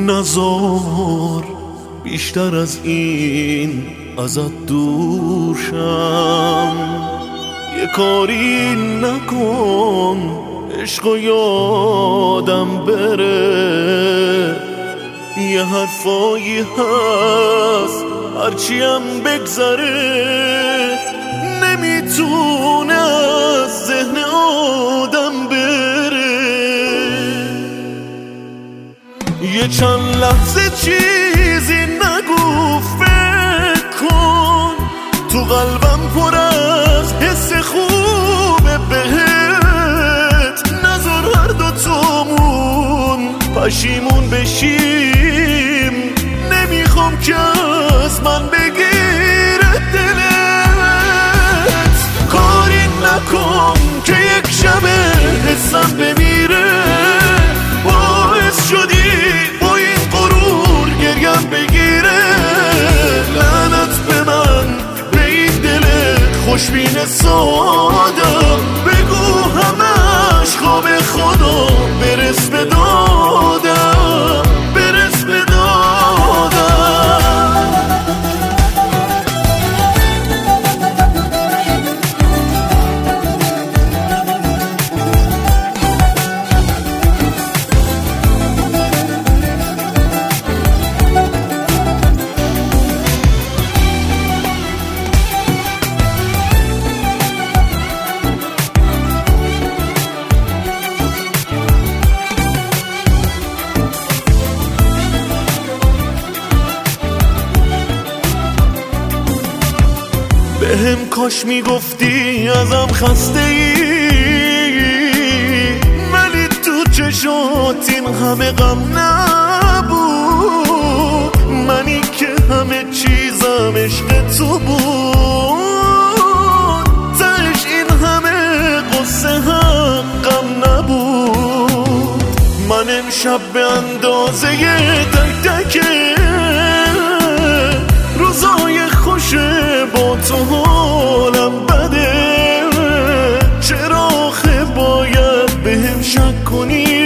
نزار بیشتر از این ازت دور شم، یه کاری نکن عشقو یادم بره، یه حرفایی هست هرچیم بگذره نمیتونه از ذهن آدم بره. یه چند لحظه چیزی نگو فکر کن، تو قلبم پر از حس خوبه بهت، نذار هر دوتامون پشیمون بشیم، نمیخوام که از من بگیره دلت، کاری نکن که یک شبه حسم بمیره، باعث شدی با این غرور گریم بگیره، لعنت به من به این دل خوشبین سادم، بگو همش خواب خدا برس به دادم، برس به دادم. بهم کاش میگفتی ازم خسته ای، ولی تو چشات این همه غم نبود، منی که همه چیزم عشق تو بود، تهش این همه قصه حقم نبود، من امشب به اندازه تک تک روزای خوش با تو حالم بده، چرا آخه باید بهم شک کنی،